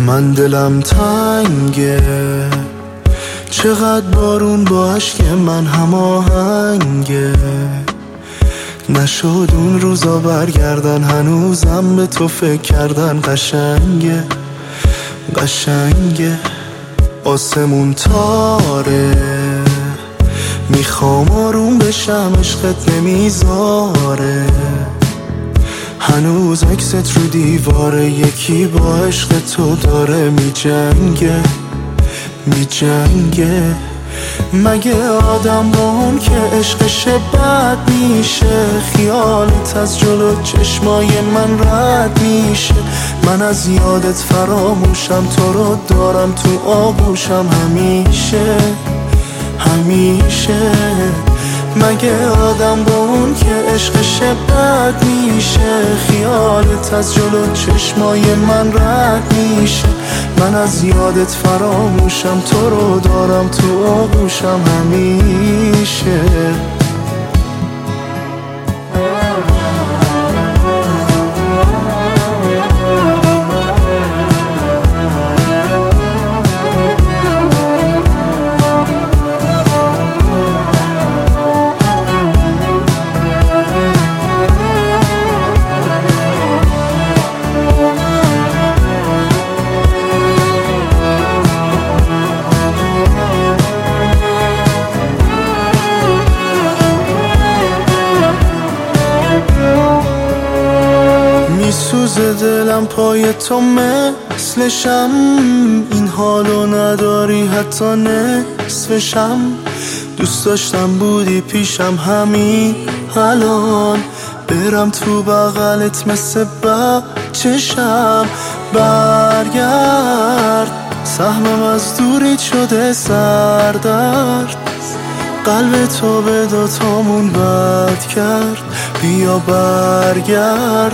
من دلم تنگه، چقدر بارون با عشق من هماهنگه. نشد اون روزا برگردن، هنوزم به تو فکر کردن قشنگه قشنگه. آسمون تاره، میخوام آروم بشم، عشقت نمیذاره. هنوز عکست رو دیواره، یکی با عشق تو داره میجنگه میجنگه. مگه آدم با اون که عشقش بد میشه، خیالت از جلو چشمای من رد میشه. من از یادت فراموشم، تو رو دارم تو آغوشم همیشه همیشه. مگه آدم با اون که عشقش بد میشه، خیالت از جلو چشمای من رد میشه. من از یادت فراموشم، تو رو دارم تو آغوشم همیشه. میسوزه دلم پای تو مثلشم، این حالو نداری حتی نصفشم. دوست داشتم بودی پیشم همین الان، برم تو بغلت مثل بچشم. برگرد، سهمم از دوریت شده سردرد. قلب تو به دوتامون بد کرد، بیا برگرد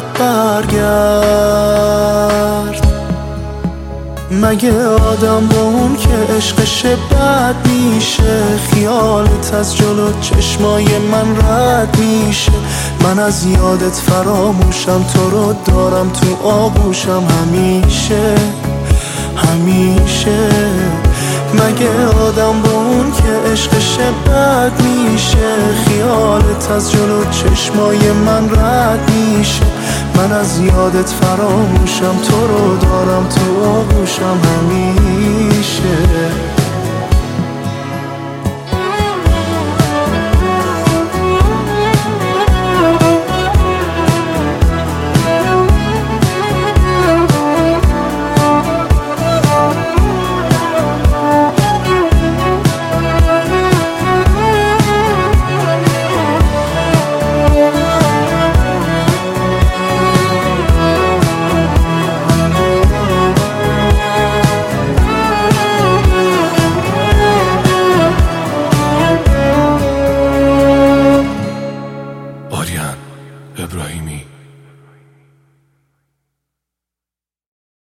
برگرد. مگه آدم با اون که عشقش بد میشه، خیالت از جلو چشمای من رد میشه. من از یادت فراموشم، تو رو دارم تو آغوشم همیشه همیشه. مگه آدم با اون که عشقش بد میشه، خیالت از جلو چشمای من رد میشه. من از یادت فراموشم، تو رو دارم تو آغوشم همیشه.